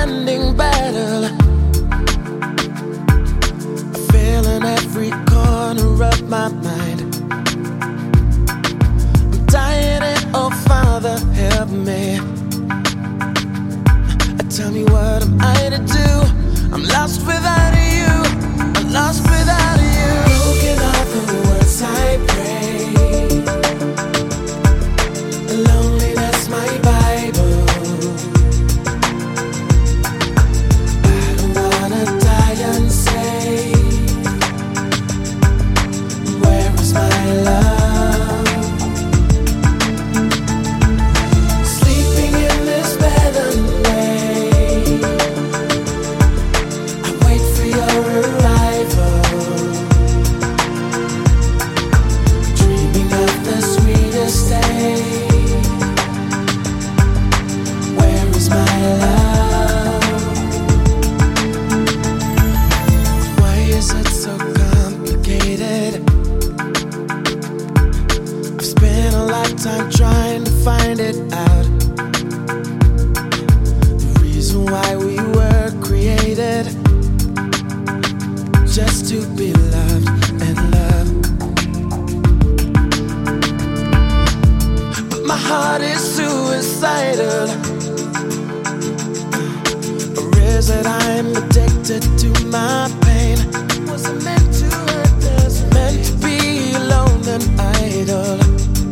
never-ending battle. I feel in every corner of my mind. I'm dying it, oh Father, help me. Tell me what am I to do? I'm lost without you. I'm lost without you. Broken are the words I pray. Loneliness, my Bible. I don't wanna die unsaved. Where is my love? Sleeping in this bed unmade. I wait for your arrival. Dreaming of the sweetest day. Where is my love? Why is it so complicated? I've spent a lifetime trying to find it out. The reason why we were created, just to be loved and loved. But my heart is suicidal. Or is it I'm addicted to my pain? Was it meant to hurt us? Meant to be alone and idle?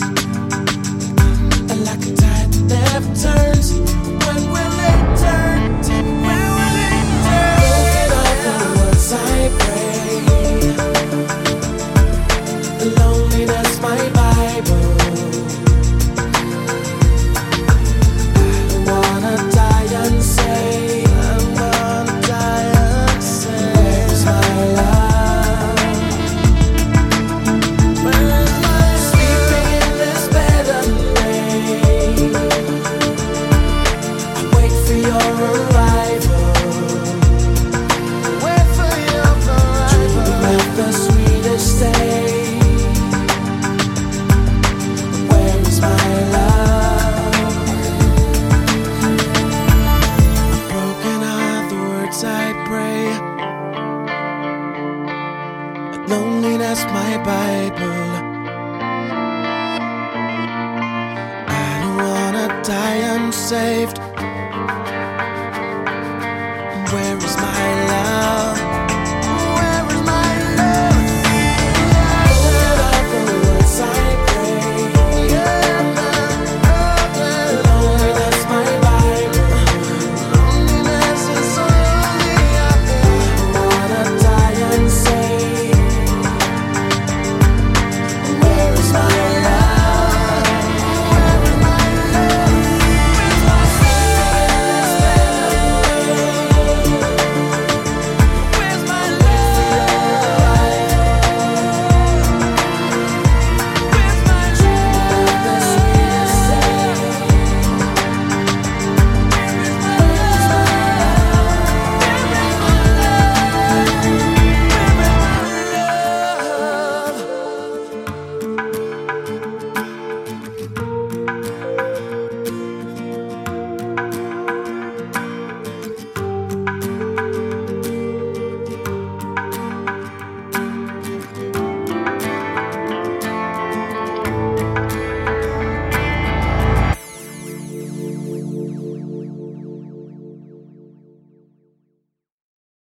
And like a tide that never turns. When will it turn? When will it turn? Broken are the words I pray. Loneliness, my Bible. I don't wanna die unsaved. I don't wanna die unsaved. Where's my love? Where's my love? Sleeping in this bed unmade. I wait for your arrival. Wait for your arrival. Dreaming of the sweetest day. Where is my love? Broken are the words I pray. Loneliness, my Bible. I don't wanna die unsaved. Where is my